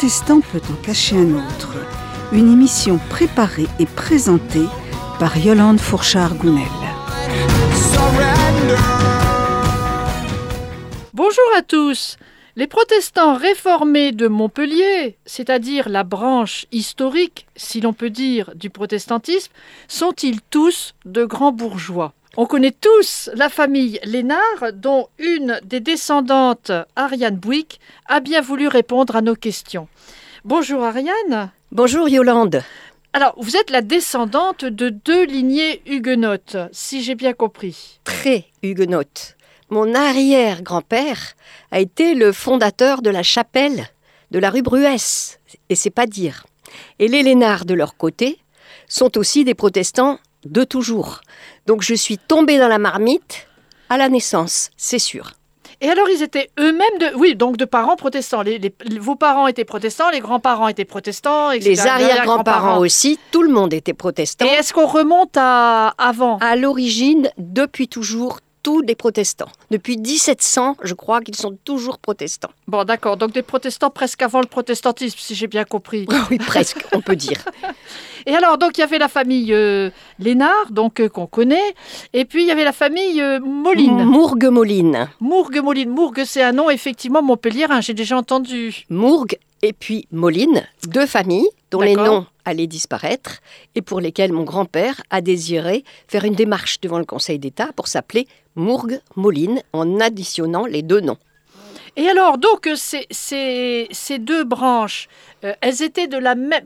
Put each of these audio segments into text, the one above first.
protestant peut en cacher un autre. Une émission préparée et présentée par Yolande Fourchard-Gounel. Bonjour à tous. Les protestants réformés de Montpellier, c'est-à-dire la branche historique, si l'on peut dire, du protestantisme, sont-ils tous de grands bourgeois ? On connaît tous la famille Lénard, dont une des descendantes, Ariane Bouygues, a bien voulu répondre à nos questions. Bonjour Ariane. Bonjour Yolande. Alors, vous êtes la descendante de 2 lignées huguenotes, si j'ai bien compris. Très huguenote. Mon arrière-grand-père a été le fondateur de la chapelle de la rue Bruès, et c'est pas dire. Et les Lénard, de leur côté, sont aussi des protestants de toujours. Donc je suis tombée dans la marmite à la naissance, c'est sûr. Et alors, ils étaient eux-mêmes, de parents protestants. Vos parents étaient protestants, les grands-parents étaient protestants, etc. Les arrière-grands-parents aussi, tout le monde était protestant. Et est-ce qu'on remonte à avant ? À l'origine, depuis toujours, tous les protestants. Depuis 1700, je crois qu'ils sont toujours protestants. Bon, d'accord. Donc des protestants presque avant le protestantisme, si j'ai bien compris. Oui, presque, on peut dire. Et alors, donc, il y avait la famille Lénard, donc qu'on connaît, et puis il y avait la famille Moline. Mourgue-Moline. Mourgue-Moline. Mourgue, c'est un nom, effectivement, montpelliérain, j'ai déjà entendu. Mourgue et puis Moline, 2 familles dont les noms allaient disparaître et pour lesquelles mon grand-père a désiré faire une démarche devant le Conseil d'État pour s'appeler Mourgue-Moline en additionnant les 2 noms. Et alors, donc, ces 2 branches, elles étaient de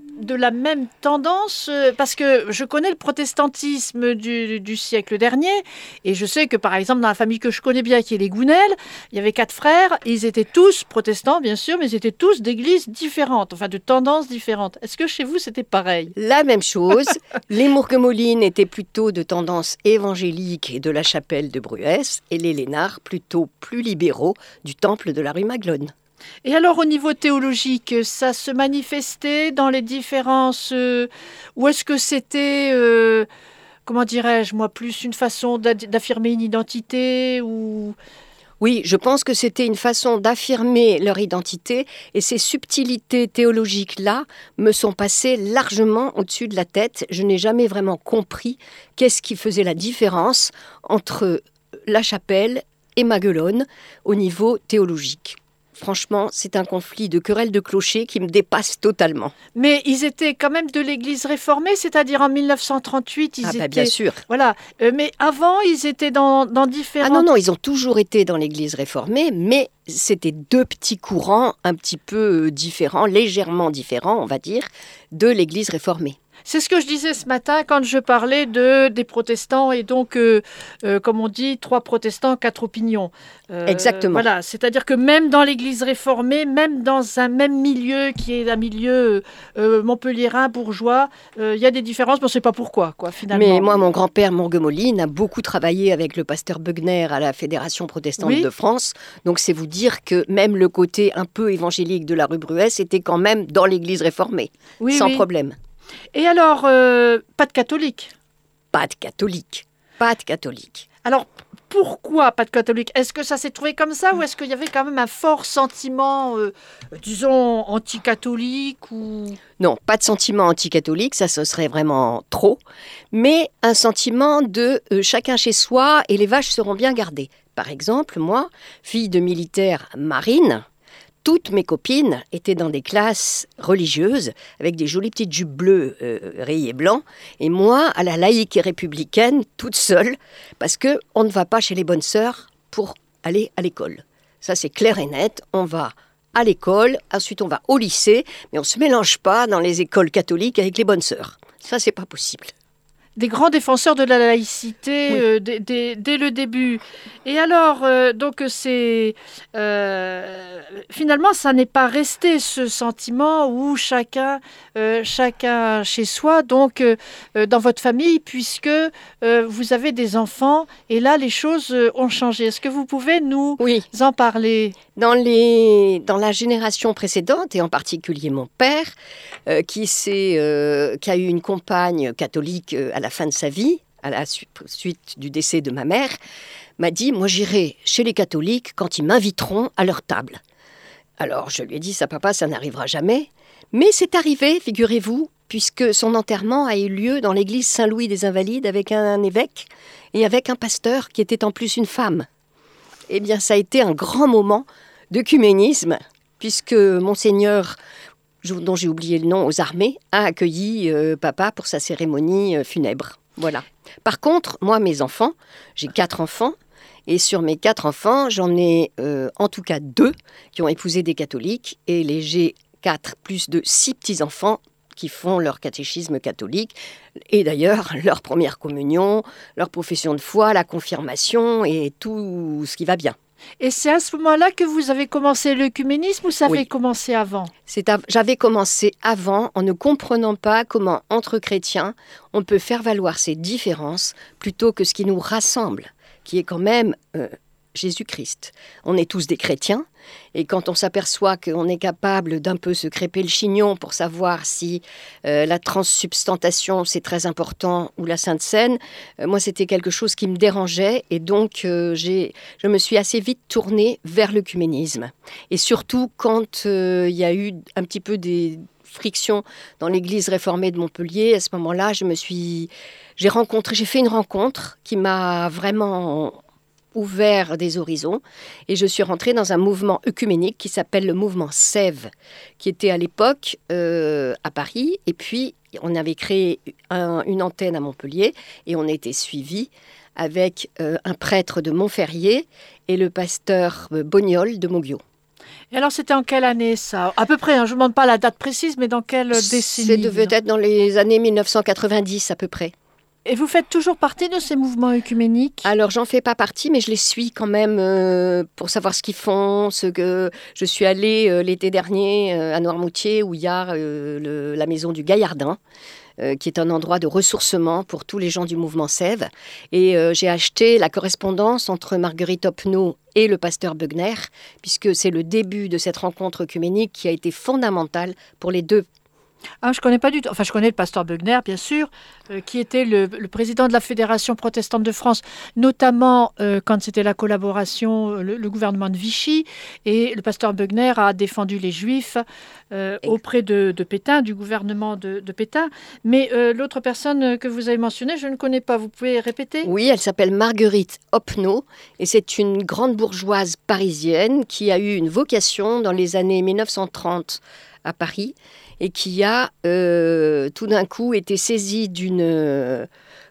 la même tendance parce que je connais le protestantisme du siècle dernier et je sais que, par exemple, dans la famille que je connais bien, qui est les Gounel, il y avait 4 frères et ils étaient tous protestants, bien sûr, mais ils étaient tous d'églises différentes, enfin de tendances différentes. Est-ce que chez vous, c'était pareil ? La même chose. Les Mourgue-Moline étaient plutôt de tendance évangélique et de la chapelle de Bruès et les Lénard plutôt plus libéraux du temple de la rue Maglone. Et alors, au niveau théologique, ça se manifestait dans les différences ou est-ce que c'était, comment dirais-je, moi, plus une façon d'affirmer une identité ou... Oui, je pense que c'était une façon d'affirmer leur identité et ces subtilités théologiques-là me sont passées largement au-dessus de la tête. Je n'ai jamais vraiment compris qu'est-ce qui faisait la différence entre la chapelle et Maguelone au niveau théologique. Franchement, c'est un conflit de querelles de clochers qui me dépasse totalement. Mais ils étaient quand même de l'Église réformée, c'est-à-dire en 1938, ils étaient... bien sûr. Voilà. Mais avant, ils étaient dans différents... Non, ils ont toujours été dans l'Église réformée, mais c'était 2 petits courants un petit peu différents, légèrement différents, on va dire, de l'Église réformée. C'est ce que je disais ce matin quand je parlais des protestants et donc, comme on dit, 3 protestants, 4 opinions. Exactement. Voilà, c'est-à-dire que même dans l'Église réformée, même dans un même milieu qui est un milieu montpelliérain, bourgeois, il y a des différences, mais on ne sait pas pourquoi, finalement. Mais moi, mon grand-père Mourgue-Moline a beaucoup travaillé avec le pasteur Bugner à la Fédération protestante de France. Donc c'est vous dire que même le côté un peu évangélique de la rue Bruès était quand même dans l'Église réformée, sans problème. Et alors, pas de catholiques ? Pas de catholiques. Pas de catholiques. Alors, pourquoi pas de catholiques ? Est-ce que ça s'est trouvé comme ça ou est-ce qu'il y avait quand même un fort sentiment, disons, anti-catholique ou... Non, pas de sentiment anti-catholique, ça ce serait vraiment trop. Mais un sentiment de chacun chez soi et les vaches seront bien gardées. Par exemple, moi, fille de militaire marine... Toutes mes copines étaient dans des classes religieuses avec des jolies petites jupes bleues rayées blanc. Et moi, à la laïque et républicaine, toute seule, parce qu'on ne va pas chez les bonnes sœurs pour aller à l'école. Ça, c'est clair et net. On va à l'école, ensuite on va au lycée, mais on ne se mélange pas dans les écoles catholiques avec les bonnes sœurs. Ça, c'est pas possible. Des grands défenseurs de la laïcité dès le début. Et alors, donc c'est finalement, ça n'est pas resté ce sentiment où chacun chez soi, donc dans votre famille, puisque vous avez des enfants, et là, les choses ont changé. Est-ce que vous pouvez nous en parler ? Dans la génération précédente, et en particulier mon père, qui a eu une compagne catholique à la fin de sa vie, à la suite du décès de ma mère, m'a dit « Moi, j'irai chez les catholiques quand ils m'inviteront à leur table ». Alors je lui ai dit, ça papa, ça n'arrivera jamais. Mais c'est arrivé, figurez-vous, puisque son enterrement a eu lieu dans l'église Saint-Louis des Invalides avec un évêque et avec un pasteur qui était en plus une femme. Eh bien, ça a été un grand moment d'œcuménisme, puisque Monseigneur, dont j'ai oublié le nom, aux armées, a accueilli papa pour sa cérémonie funèbre. Voilà. Par contre, moi, mes enfants, j'ai 4 enfants, et sur mes 4 enfants, j'en ai en tout cas 2 qui ont épousé des catholiques, et j'ai 4 plus de 6 petits-enfants qui font leur catéchisme catholique, et d'ailleurs leur première communion, leur profession de foi, la confirmation, et tout ce qui va bien. Et c'est à ce moment-là que vous avez commencé l'œcuménisme ou ça avait commencé avant ? J'avais commencé avant en ne comprenant pas comment, entre chrétiens, on peut faire valoir ces différences plutôt que ce qui nous rassemble, qui est quand même Jésus-Christ. On est tous des chrétiens, et quand on s'aperçoit qu'on est capable d'un peu se crêper le chignon pour savoir si la transsubstantation c'est très important ou la Sainte Seine, moi c'était quelque chose qui me dérangeait, et donc je me suis assez vite tournée vers l'œcuménisme. Et surtout quand il y a eu un petit peu des frictions dans l'église réformée de Montpellier, à ce moment-là, j'ai fait une rencontre qui m'a vraiment ouvert des horizons, et je suis rentrée dans un mouvement œcuménique qui s'appelle le mouvement Sève, qui était à l'époque à Paris, et puis on avait créé une antenne à Montpellier, et on était suivis avec un prêtre de Montferrier et le pasteur Bognol de Moguio. Et alors, c'était en quelle année, ça ? À peu près, je ne vous demande pas la date précise, mais dans quelle décennie ? Ça devait être dans les années 1990 à peu près. Et vous faites toujours partie de ces mouvements œcuméniques ? Alors, j'en fais pas partie, mais je les suis quand même pour savoir ce qu'ils font. Je suis allée l'été dernier à Noirmoutier, où il y a la maison du Gaillardin, qui est un endroit de ressourcement pour tous les gens du mouvement Sève. Et j'ai acheté la correspondance entre Marguerite Opnaud et le pasteur Bugner, puisque c'est le début de cette rencontre œcuménique qui a été fondamentale pour les deux. Ah, je ne connais pas du tout. Enfin, je connais le pasteur Bugner, bien sûr, qui était le président de la Fédération protestante de France, notamment quand c'était la collaboration, le gouvernement de Vichy. Et le pasteur Bugner a défendu les Juifs auprès de Pétain, du gouvernement de Pétain. Mais l'autre personne que vous avez mentionnée, je ne connais pas. Vous pouvez répéter ? Oui, elle s'appelle Marguerite Opnaud, et c'est une grande bourgeoise parisienne qui a eu une vocation dans les années 1930 à Paris, et qui a tout d'un coup été saisie d'une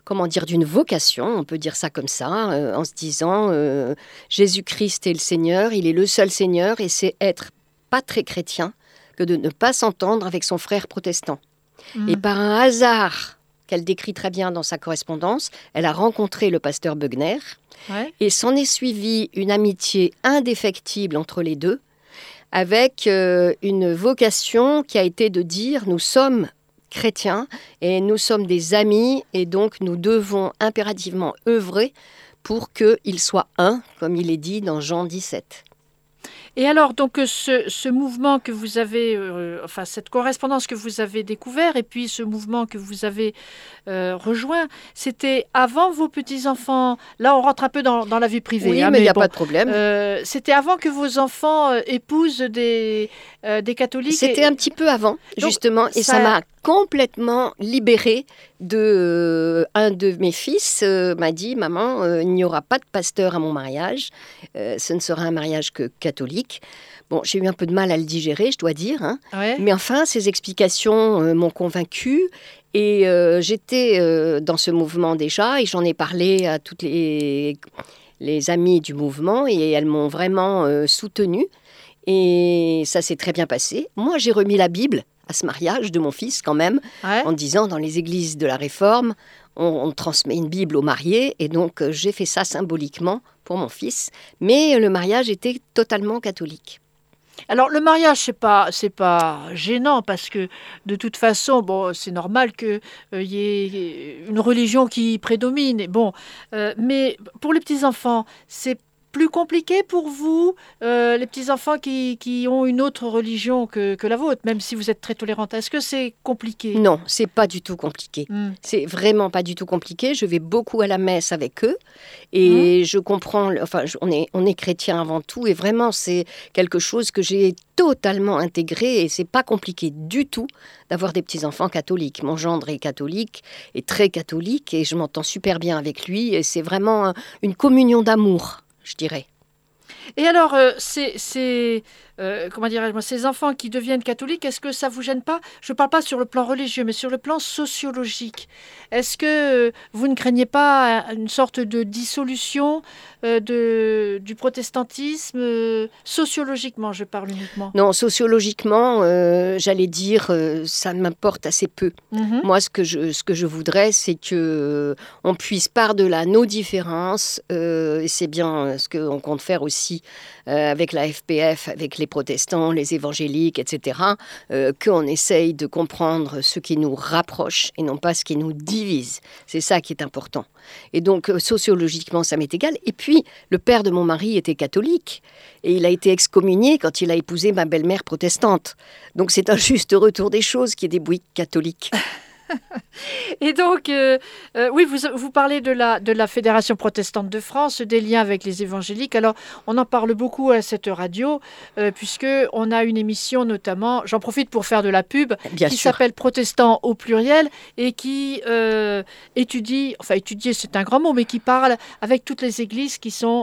vocation, on peut dire ça comme ça, en se disant Jésus-Christ est le Seigneur, il est le seul Seigneur, et c'est être pas très chrétien que de ne pas s'entendre avec son frère protestant. Et par un hasard qu'elle décrit très bien dans sa correspondance, elle a rencontré le pasteur Bugner, et s'en est suivie une amitié indéfectible entre les deux, avec une vocation qui a été de dire nous sommes chrétiens et nous sommes des amis, et donc nous devons impérativement œuvrer pour qu'ils soient un, comme il est dit dans Jean 17. Et alors, donc, ce mouvement que vous avez, cette correspondance que vous avez découvert, et puis ce mouvement que vous avez rejoint, c'était avant vos petits-enfants. Là, on rentre un peu dans la vie privée. Oui, mais il n'y a pas de problème. C'était avant que vos enfants épousent des catholiques. C'était un petit peu avant, justement, et ça m'a complètement libérée un de mes fils m'a dit « Maman, il n'y aura pas de pasteur à mon mariage, ce ne sera un mariage que catholique ». Bon, j'ai eu un peu de mal à le digérer, je dois dire, hein. Ouais. Mais enfin, ces explications m'ont convaincue, et j'étais dans ce mouvement déjà, et j'en ai parlé à toutes les amies du mouvement, et elles m'ont vraiment soutenue, et ça s'est très bien passé. Moi, j'ai remis la Bible à ce mariage de mon fils quand même, en disant dans les églises de la Réforme, on transmet une Bible aux mariés, et donc j'ai fait ça symboliquement pour mon fils, mais le mariage était totalement catholique. Alors, le mariage, c'est pas gênant, parce que de toute façon, bon, c'est normal qu'il y ait une religion qui prédomine. Bon, mais pour les petits-enfants, c'est plus compliqué pour vous, les petits-enfants qui ont une autre religion que la vôtre, même si vous êtes très tolérante? Est-ce que c'est compliqué? Non, c'est pas du tout compliqué. C'est vraiment pas du tout compliqué. Je vais beaucoup à la messe avec eux et je comprends. Enfin, on est chrétien avant tout et vraiment c'est quelque chose que j'ai totalement intégré et c'est pas compliqué du tout d'avoir des petits-enfants catholiques. Mon gendre est catholique, est très catholique et je m'entends super bien avec lui et c'est vraiment une communion d'amour, je dirais. Et alors, comment dirais-je moi, ces enfants qui deviennent catholiques, est-ce que ça vous gêne pas? Je ne parle pas sur le plan religieux, mais sur le plan sociologique. Est-ce que vous ne craignez pas une sorte de dissolution du protestantisme sociologiquement, je parle uniquement? Non, sociologiquement, j'allais dire, ça m'importe assez peu. Moi, ce que je voudrais, c'est que on puisse par-delà nos différences, et c'est bien ce qu'on compte faire aussi avec la FPF, avec les protestants, les évangéliques, etc., qu'on essaye de comprendre ce qui nous rapproche et non pas ce qui nous divise. C'est ça qui est important. Et donc, sociologiquement, ça m'est égal. Et puis, le père de mon mari était catholique et il a été excommunié quand il a épousé ma belle-mère protestante. Donc, c'est un juste retour des choses qui est des Bouygues catholiques. Et donc, oui, vous parlez de la Fédération protestante de France, des liens avec les évangéliques. Alors, on en parle beaucoup à cette radio, puisqu'on a une émission notamment, j'en profite pour faire de la pub, qui s'appelle Protestants au pluriel et qui étudier c'est un grand mot, mais qui parle avec toutes les églises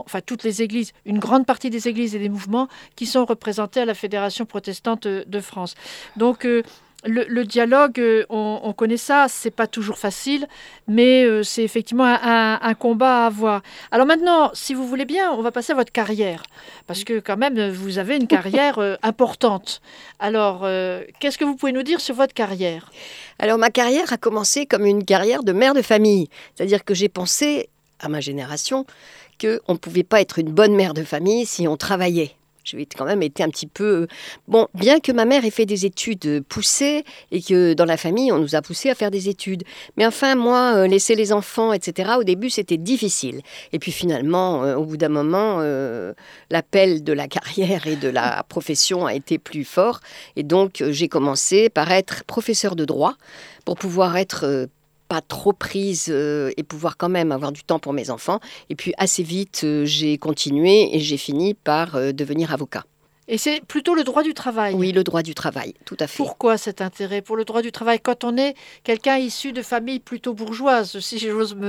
une grande partie des églises et des mouvements qui sont représentés à la Fédération protestante de France. Donc, le dialogue, on connaît ça, c'est pas toujours facile, mais c'est effectivement un combat à avoir. Alors maintenant, si vous voulez bien, on va passer à votre carrière, parce que quand même, vous avez une carrière importante. Alors, qu'est-ce que vous pouvez nous dire sur votre carrière? Alors, ma carrière a commencé comme une carrière de mère de famille, c'est-à-dire que j'ai pensé, à ma génération, qu'on ne pouvait pas être une bonne mère de famille si on travaillait. J'ai quand même été un petit peu... Bon, bien que ma mère ait fait des études poussées et que dans la famille, on nous a poussés à faire des études. Mais enfin, moi, laisser les enfants, etc., au début, c'était difficile. Et puis finalement, au bout d'un moment, l'appel de la carrière et de la profession a été plus fort. Et donc, j'ai commencé par être professeur de droit pour pouvoir être... pas trop prise et pouvoir quand même avoir du temps pour mes enfants. Et puis assez vite, j'ai continué et j'ai fini par devenir avocat. Et c'est plutôt le droit du travail? Oui, le droit du travail, tout à fait. Pourquoi cet intérêt pour le droit du travail quand on est quelqu'un issu de famille plutôt bourgeoise, si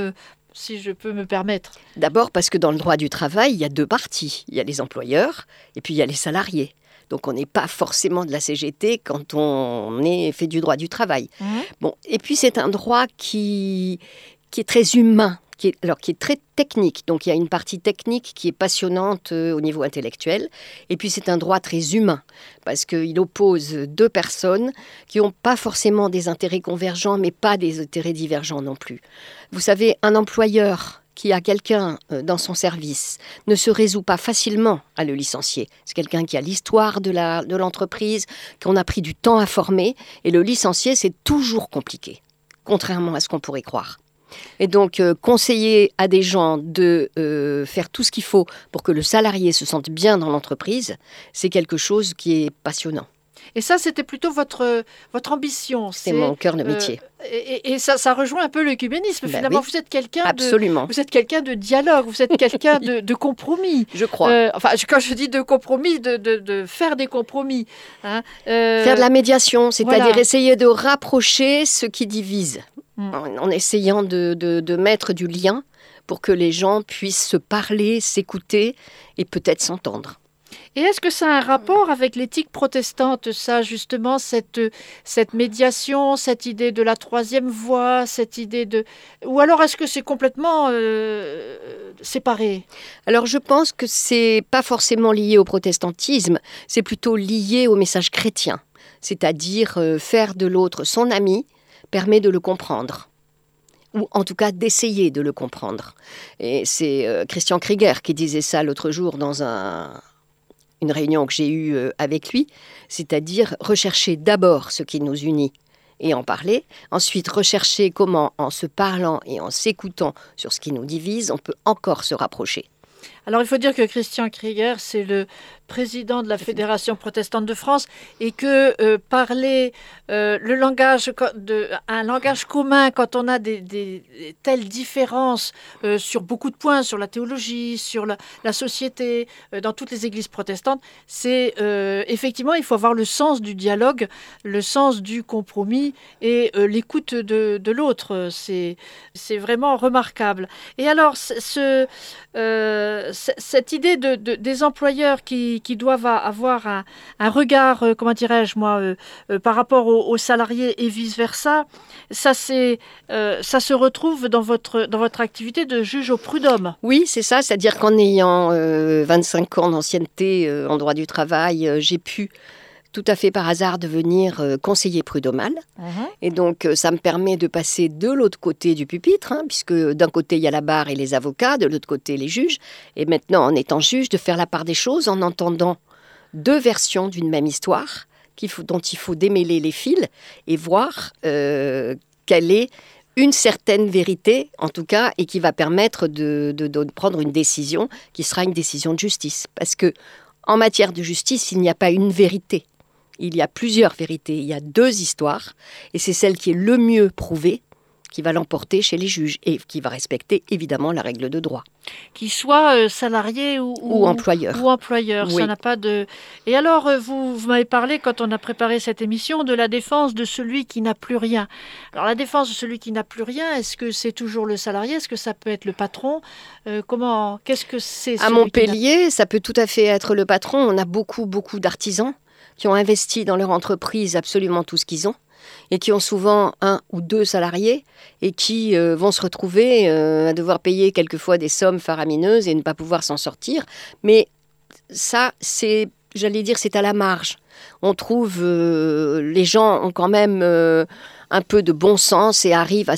je peux me permettre? D'abord parce que dans le droit du travail, il y a deux parties. Il y a les employeurs et puis il y a les salariés. Donc, on n'est pas forcément de la CGT quand on fait du droit du travail. Bon, et puis, c'est un droit qui est très humain, qui est très technique. Donc, il y a une partie technique qui est passionnante au niveau intellectuel. Et puis, c'est un droit très humain parce qu'il oppose deux personnes qui n'ont pas forcément des intérêts convergents, mais pas des intérêts divergents non plus. Vous savez, un employeur qui a quelqu'un dans son service ne se résout pas facilement à le licencier. C'est quelqu'un qui a l'histoire de l'entreprise, qu'on a pris du temps à former, et le licencier, c'est toujours compliqué, contrairement à ce qu'on pourrait croire. Et donc, conseiller à des gens de faire tout ce qu'il faut pour que le salarié se sente bien dans l'entreprise, c'est quelque chose qui est passionnant. Et ça, c'était plutôt votre ambition. C'est mon cœur de métier. Et ça rejoint un peu l'œcuménisme. Finalement, oui. Vous êtes quelqu'un de dialogue, vous êtes quelqu'un de compromis. Je crois. Quand je dis de compromis, de faire des compromis. Hein, faire de la médiation, c'est-à-dire essayer de rapprocher ce qui divise, en essayant de mettre du lien pour que les gens puissent se parler, s'écouter et peut-être s'entendre. Et est-ce que ça a un rapport avec l'éthique protestante, ça, justement, cette médiation, cette idée de la troisième voie, cette idée de... Ou alors est-ce que c'est complètement séparé? Alors je pense que c'est pas forcément lié au protestantisme, c'est plutôt lié au message chrétien. C'est-à-dire faire de l'autre son ami permet de le comprendre. Ou en tout cas d'essayer de le comprendre. Et c'est Christian Krieger qui disait ça l'autre jour dans une réunion que j'ai eue avec lui, c'est-à-dire rechercher d'abord ce qui nous unit et en parler, ensuite rechercher comment, en se parlant et en s'écoutant sur ce qui nous divise, on peut encore se rapprocher. Alors, il faut dire que Christian Krieger, c'est le président de la Fédération protestante de France et que parler un langage commun quand on a des telles différences sur beaucoup de points, sur la théologie, sur la société, dans toutes les églises protestantes, c'est effectivement, il faut avoir le sens du dialogue, le sens du compromis et l'écoute de l'autre. C'est vraiment remarquable. Et alors, cette idée des employeurs qui doivent avoir un regard, comment dirais-je moi, par rapport aux salariés et vice-versa, ça se retrouve dans votre activité de juge au prud'homme. Oui, c'est ça, c'est-à-dire qu'en ayant 25 ans d'ancienneté en droit du travail, j'ai pu tout à fait par hasard devenir conseiller prud'homal. Et donc, ça me permet de passer de l'autre côté du pupitre, puisque d'un côté, il y a la barre et les avocats, de l'autre côté, les juges. Et maintenant, en étant juge, de faire la part des choses en entendant deux versions d'une même histoire dont il faut démêler les fils et voir quelle est une certaine vérité, en tout cas, et qui va permettre de prendre une décision qui sera une décision de justice. Parce que en matière de justice, il n'y a pas une vérité. Il y a plusieurs vérités, il y a deux histoires, et c'est celle qui est le mieux prouvée qui va l'emporter chez les juges et qui va respecter évidemment la règle de droit. Qu'il soit salarié ou employeur. Ou employeur, oui. Ça n'a pas de... Et alors, vous m'avez parlé, quand on a préparé cette émission, de la défense de celui qui n'a plus rien. Alors, la défense de celui qui n'a plus rien, est-ce que c'est toujours le salarié? Est-ce que ça peut être le patron? Qu'est-ce que c'est? À Montpellier, ça peut tout à fait être le patron. On a beaucoup d'artisans qui ont investi dans leur entreprise absolument tout ce qu'ils ont et qui ont souvent 1 ou 2 salariés et qui vont se retrouver à devoir payer quelquefois des sommes faramineuses et ne pas pouvoir s'en sortir. Mais ça, c'est à la marge. On trouve, les gens ont quand même un peu de bon sens et arrivent à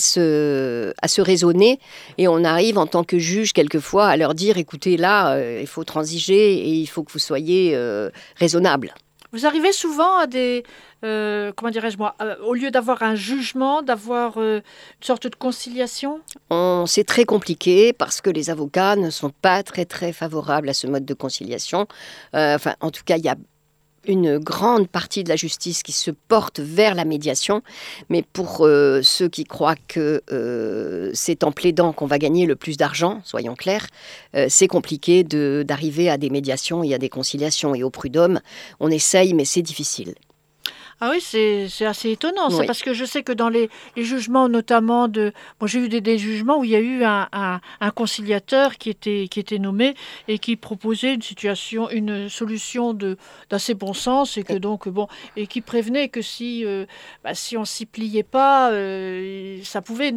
se raisonner. Et on arrive en tant que juge quelquefois à leur dire, écoutez, là, il faut transiger et il faut que vous soyez raisonnable. Vous arrivez souvent à des... comment dirais-je moi, au lieu d'avoir un jugement, d'avoir une sorte de conciliation? C'est très compliqué parce que les avocats ne sont pas très très favorables à ce mode de conciliation. En tout cas, il y a une grande partie de la justice qui se porte vers la médiation, mais pour ceux qui croient que c'est en plaidant qu'on va gagner le plus d'argent, soyons clairs, c'est compliqué d'arriver à des médiations et à des conciliations. Et au prud'homme, on essaye, mais c'est difficile. Ah oui, c'est assez étonnant, ça, oui. Parce que je sais que dans les jugements, notamment j'ai eu des jugements où il y a eu un conciliateur qui était nommé et qui proposait une solution d'assez bon sens et que donc et qui prévenait que si on s'y pliait pas, ça pouvait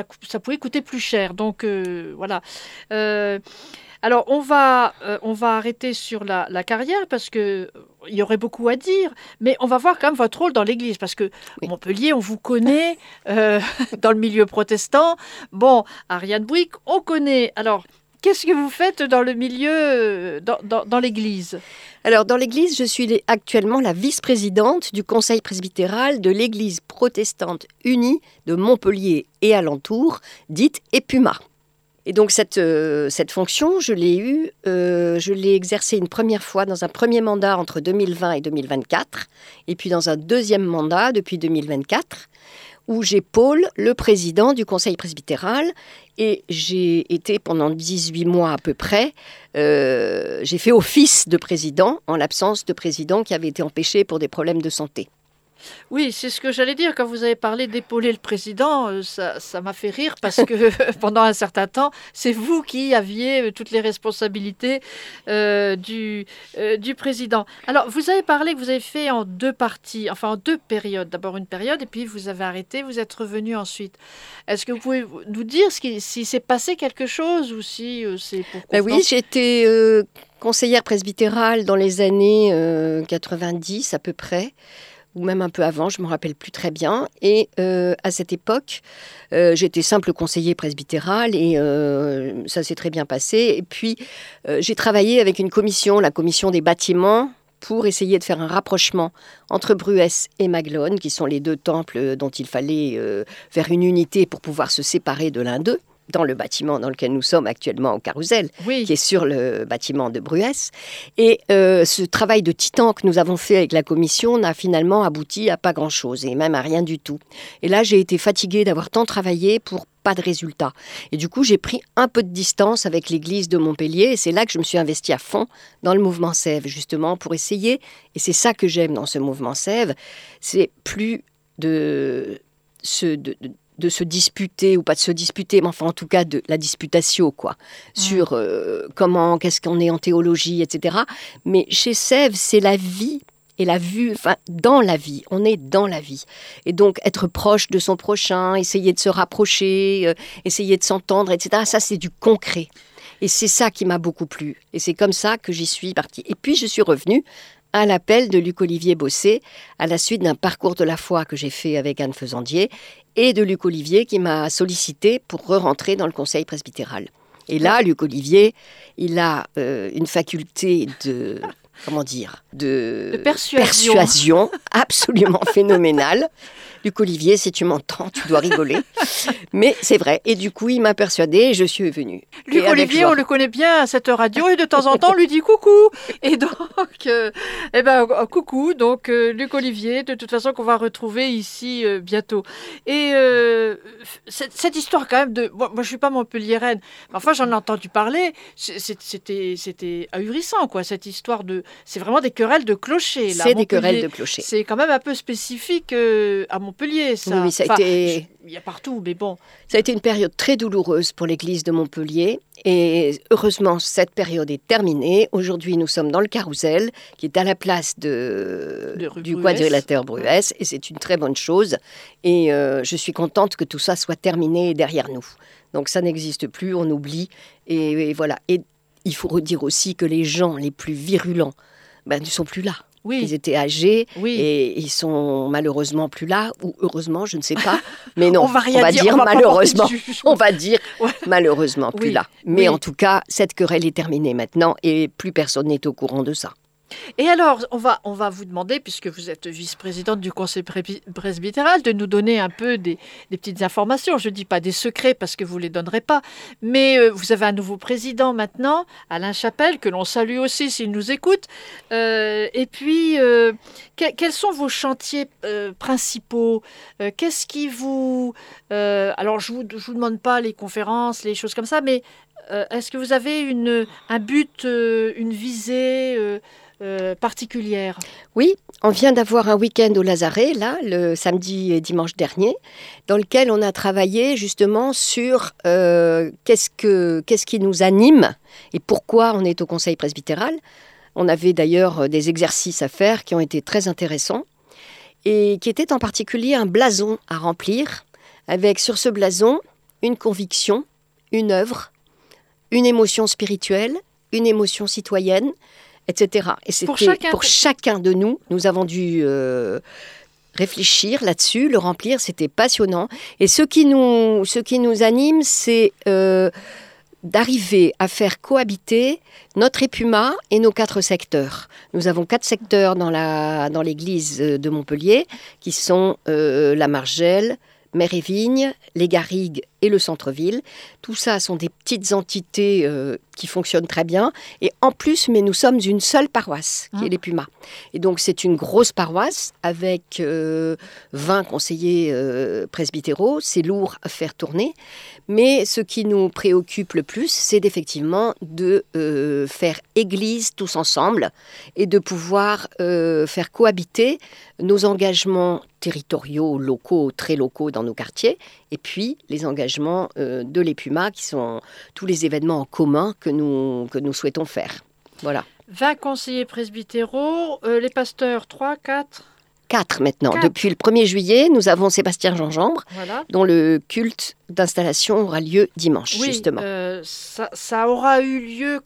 coûter plus cher. Donc voilà. Alors, on va arrêter sur la carrière parce que il y aurait beaucoup à dire, mais on va voir quand même votre rôle dans l'Église parce que oui. Montpellier, on vous connaît dans le milieu protestant. Bon, Ariane Bouygues, on connaît. Alors, qu'est-ce que vous faites dans le milieu, dans l'Église ? Alors, dans l'Église, je suis actuellement la vice-présidente du Conseil presbytéral de l'Église protestante unie de Montpellier et alentours, dite EPUMA. Et donc cette fonction, je l'ai exercée une première fois dans un premier mandat entre 2020 et 2024, et puis dans un deuxième mandat depuis 2024, où j'épaule le président du conseil presbytéral, et j'ai été pendant 18 mois à peu près, j'ai fait office de président, en l'absence de président qui avait été empêché pour des problèmes de santé. Oui, c'est ce que j'allais dire. Quand vous avez parlé d'épauler le président, ça m'a fait rire parce que pendant un certain temps, c'est vous qui aviez toutes les responsabilités du président. Alors, vous avez parlé que vous avez fait en 2 parties, enfin en 2 périodes. D'abord une période et puis vous avez arrêté, vous êtes revenu ensuite. Est-ce que vous pouvez nous dire si s'est passé quelque chose ou si c'est pour... Oui, j'ai été conseillère presbytérale dans les années 90 à peu près, ou même un peu avant, je ne me rappelle plus très bien. Et à cette époque, j'étais simple conseiller presbytéral et ça s'est très bien passé. Et puis, j'ai travaillé avec une commission, la commission des bâtiments, pour essayer de faire un rapprochement entre Bruès et Maglone, qui sont les 2 temples dont il fallait faire une unité pour pouvoir se séparer de l'un d'eux. dans le bâtiment dans lequel nous sommes actuellement au Carrousel, Oui. qui est sur le bâtiment de Bruès. Et ce travail de titan que nous avons fait avec la commission n'a finalement abouti à pas grand-chose, et même à rien du tout. Et là, j'ai été fatiguée d'avoir tant travaillé pour pas de résultat. Et du coup, j'ai pris un peu de distance avec l'église de Montpellier, et c'est là que je me suis investie à fond dans le mouvement Sève, justement, pour essayer, et c'est ça que j'aime dans ce mouvement Sève, c'est plus de se disputer, ou pas de se disputer, mais enfin en tout cas de la disputatio, quoi, sur qu'est-ce qu'on est en théologie, etc. Mais chez Sève, c'est la vie et la vue, enfin dans la vie, on est dans la vie. Et donc être proche de son prochain, essayer de se rapprocher, essayer de s'entendre, etc. Ça, c'est du concret. Et c'est ça qui m'a beaucoup plu. Et c'est comme ça que j'y suis partie. Et puis je suis revenue à l'appel de Luc-Olivier Bossé, à la suite d'un parcours de la foi que j'ai fait avec Anne Fezandier, et de Luc-Olivier qui m'a sollicité pour re-rentrer dans le conseil presbytéral. Et là, Luc-Olivier, il a une faculté de... Comment dire, de persuasion absolument phénoménale. Luc-Olivier, si tu m'entends, tu dois rigoler. Mais c'est vrai. Et du coup, il m'a persuadée et je suis venue. Luc-Olivier, on le connaît bien à cette radio et de temps en temps, on lui dit coucou. Et donc, coucou. Donc, Luc-Olivier, de toute façon, qu'on va retrouver ici bientôt. Et cette histoire, quand même, moi, je ne suis pas montpelliéraine. Mais enfin, j'en ai entendu parler. C'était ahurissant, quoi, cette histoire de... C'est vraiment des querelles de clochers. Là. C'est des querelles de clochers. C'est quand même un peu spécifique à Montpellier, ça. Oui, ça a été... Il y a partout, mais bon. Ça a été une période très douloureuse pour l'église de Montpellier. Et heureusement, cette période est terminée. Aujourd'hui, nous sommes dans le Carrousel, qui est à la place du quadrilatère Bruès. Et c'est une très bonne chose. Et je suis contente que tout ça soit terminé derrière nous. Donc ça n'existe plus, on oublie. Et voilà. Et il faut redire aussi que les gens les plus virulents ne sont plus là. Oui. Ils étaient âgés et ils sont malheureusement plus là, ou heureusement, je ne sais pas. Mais non, on va dire malheureusement. On va dire malheureusement plus là. Mais en tout cas, cette querelle est terminée maintenant et plus personne n'est au courant de ça. Et alors, on va vous demander, puisque vous êtes vice-présidente du conseil presbytéral, de nous donner un peu des petites informations. Je ne dis pas des secrets parce que vous ne les donnerez pas, mais vous avez un nouveau président maintenant, Alain Chapelle, que l'on salue aussi s'il nous écoute. Et puis, quels sont vos chantiers principaux ? Qu'est-ce qui vous... alors, je vous demande pas les conférences, les choses comme ça, mais est-ce que vous avez un but, une visée particulière? Oui, on vient d'avoir un week-end au Lazaret, là, le samedi et dimanche dernier, dans lequel on a travaillé justement sur qu'est-ce qui nous anime et pourquoi on est au conseil presbytéral. On avait d'ailleurs des exercices à faire qui ont été très intéressants et qui étaient en particulier un blason à remplir, avec sur ce blason une conviction, une œuvre, une émotion spirituelle, une émotion citoyenne, etc. Et c'était pour chacun de nous, nous avons dû réfléchir là-dessus, le remplir, c'était passionnant. Et ce qui nous anime, c'est d'arriver à faire cohabiter notre épuma et nos 4 secteurs. Nous avons 4 secteurs dans l'église de Montpellier, qui sont la Margelle, Mère-et-Vigne, les Garrigues et le centre-ville. Tout ça sont des petites entités qui fonctionnent très bien. Et en plus, mais nous sommes une seule paroisse, qui est l'Épuma. Et donc, c'est une grosse paroisse avec 20 conseillers presbytéraux. C'est lourd à faire tourner. Mais ce qui nous préoccupe le plus, c'est effectivement de faire église tous ensemble et de pouvoir faire cohabiter nos engagements territoriaux, locaux, très locaux dans nos quartiers, et puis les engagements de l'Épuma, qui sont tous les événements en commun que nous souhaitons faire. Voilà. 20 conseillers presbytéraux, les pasteurs 3, 4 4 maintenant. 4. Depuis le 1er juillet, nous avons Sébastien Gingembre, voilà, dont le culte d'installation aura lieu dimanche, justement. Ça aura eu lieu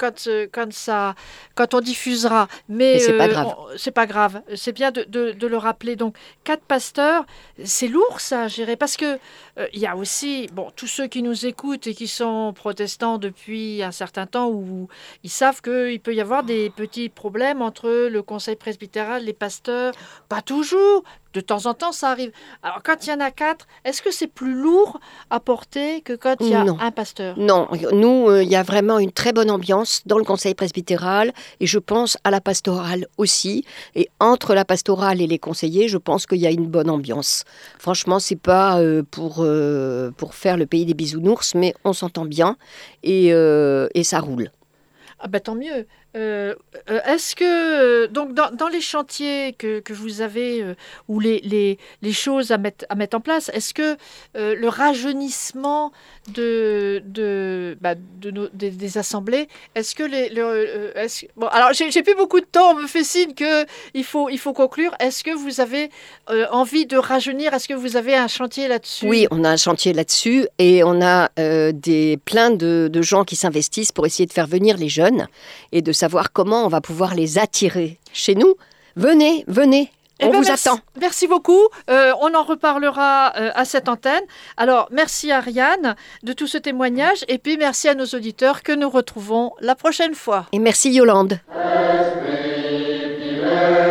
quand on diffusera. Mais c'est pas grave. C'est pas grave. C'est bien de le rappeler. Donc, 4 pasteurs, c'est lourd ça à gérer. Parce que il y a aussi tous ceux qui nous écoutent et qui sont protestants depuis un certain temps, où ils savent qu'il peut y avoir des petits problèmes entre le conseil presbytéral, les pasteurs. Pas toujours, de temps en temps, ça arrive. Alors, quand il y en a 4, est-ce que c'est plus lourd à porter que quand il y a un pasteur? Non, nous, il y a vraiment une très bonne ambiance dans le conseil presbytéral et je pense à la pastorale aussi. Et entre la pastorale et les conseillers, je pense qu'il y a une bonne ambiance. Franchement, c'est pas pour faire le pays des bisounours, mais on s'entend bien et ça roule. Ah ben, tant mieux. Est-ce que, donc dans les chantiers que vous avez, ou les choses à mettre en place, est-ce que le rajeunissement des assemblées, est-ce que bon, alors j'ai plus beaucoup de temps, on me fait signe qu'il faut conclure. Est-ce que vous avez envie de rajeunir? Est-ce que vous avez un chantier là-dessus? Oui, on a un chantier là-dessus et on a plein de gens qui s'investissent pour essayer de faire venir les jeunes et de savoir comment on va pouvoir les attirer chez nous. Venez, on vous attend. Merci beaucoup. On en reparlera à cette antenne. Alors, merci Ariane de tout ce témoignage et puis merci à nos auditeurs que nous retrouvons la prochaine fois. Et merci Yolande.